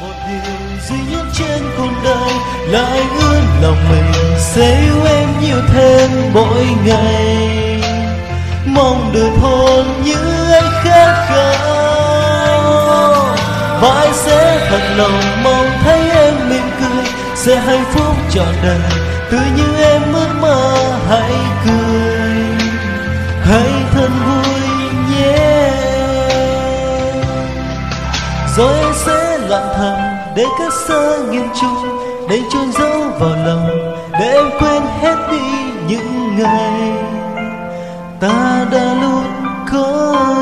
Một điều duy nhất trên cuộc đời là anh ước lòng mình sẽ yêu em nhiều thêm mỗi ngày, mong được hôn như anh khát khao, và anh sẽ thật lòng mong thấy em mỉm cười, sẽ hạnh phúc trọn đời tự như em ước mơ. Hãy cười, hãy thật vui nhé, rồi anh sẽ lặng thầm để cất xa nghiêm trung, để chôn giấu vào lòng, để em quên hết đi những ngày ta đã luôn có